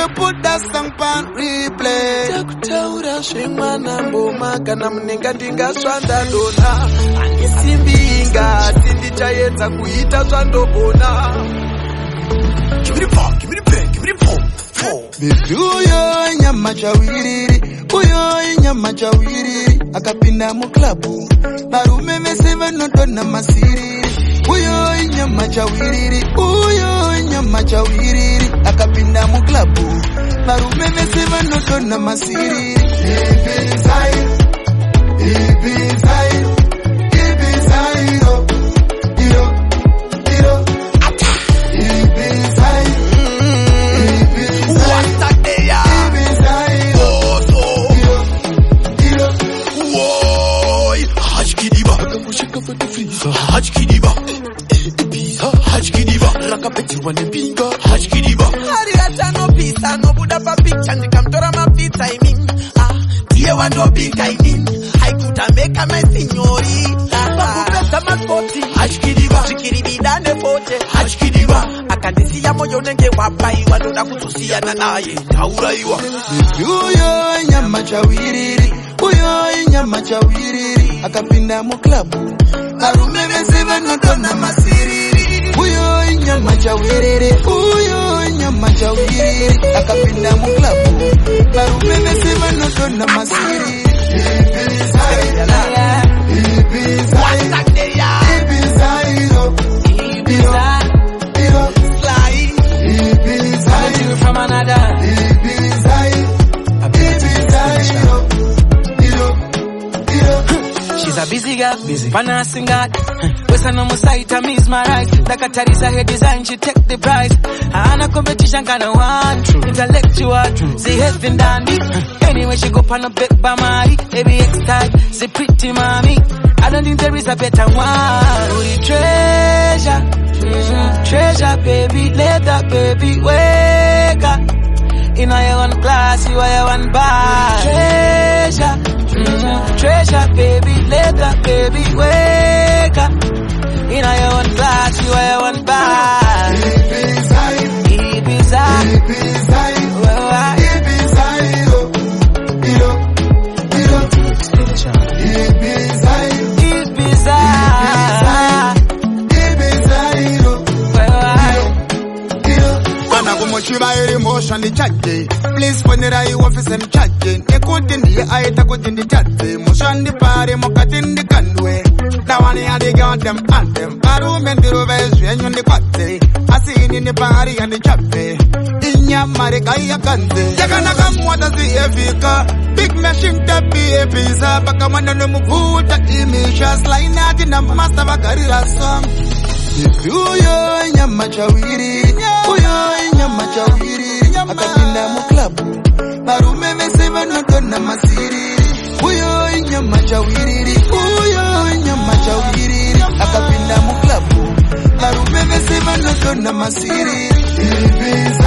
you put that song on replay. Takutaura shemana mboma kana mnenga ndinga swanda dona. Andisimbinga sindichayedza kuita swandobona. Give me the pop, give me the pen, give me the pop. Baby uyo nyama chawiriri, uyo nyama chawiriri. Akapinda mu club, barume mese vanotona masiriri. Uyo nyama chawiriri, uyo nyama chawiriri. Akapinda mu club, barume mese vanotona masiriri. Ibizairo, Ibizairo, Ibizairo, iro, iro. Ibizairo. Hajkidiba, Hajkidiba, Rakapeti one pinga, Hajkidiba. Hariata no pizza, no Buddha for picture, the Camtora ma pizza, I mean. Dear one no big I mean. I could have make a my signorita. Hajkidiba, Shikiri dane forte, Hajkidiba. I can't see a moyo nenge wapai, one of the Kusia Nanaye. Tauraiwa. Uyo nyama chawiriri, uyo nyama chawiriri. Akapinda mu club, barume mese vanotona masiriri. Uyo nyama chawiriri, uyo nyama chawiriri. Akapinda mu club, barume mese vanotona masiriri. Ibizairo, Ibizairo, Ibizairo, Ibizairo, fly. Ibizairo from another. Ibizairo, Ibizairo, she's a busy girl, wanna sing God. Western on my side, I miss my right. The Katari's her design, she take the prize. Ana competition kind of one, intellectual, she has been dandy. Anyway, she go pan a big bamari, baby X-type, she pretty mommy. I don't think there is a better one. We treasure, treasure, baby, let that baby wake up. In your one class, you are one bar. Treasure, treasure, baby, let that baby wake up. In your one class, you are one bar. Ibizairo, Ibizairo, Ibizairo, Iro, Iro, Ibizairo, Ibizairo, Mochiba emotion the chat. Please when I office and chatting. A good in the eye, a good in the chat. Motion the party, mokat in the canway. Now one had they got them and them. Barum and the rovers when the party. I seen in the party and the chat. In your marikaya kante. Yakana come what does the Evika? Big machine to be a pizza. Bakamana no move that image. Just line out in a master of a gorilla song. Uyo nyama chawiri, uyo nyama chawiri. Akapinda mu club, barume mese vanotona masiriri. Uyo nyama chawiri, uyo nyama chawiri. Akapinda mu club, barume mese vanotona masiriri.